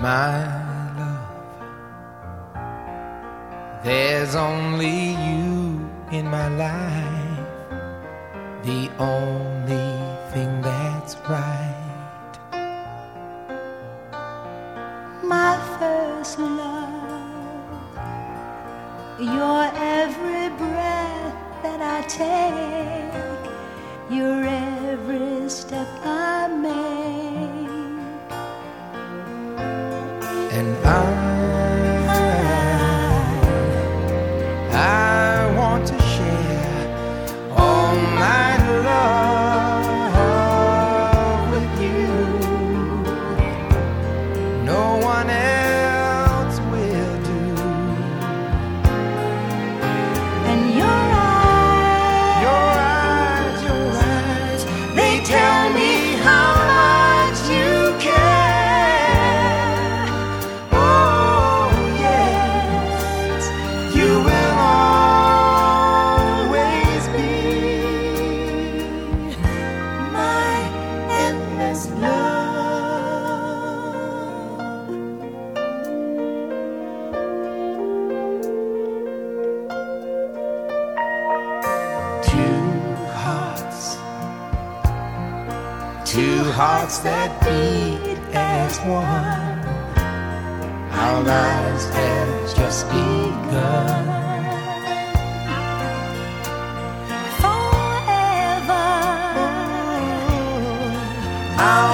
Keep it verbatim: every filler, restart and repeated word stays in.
My love, there's only you in my life, the only thing that's right. My first love, your every breath that I take, your every step I make. And I, I want to share all my love with you. No one else will do. And your eyes, Your eyes, your eyes, they tell me how much you care. Oh yes, you will always be my endless love. two hearts, two hearts that beat as one. Our lives have just begun. Forever, Our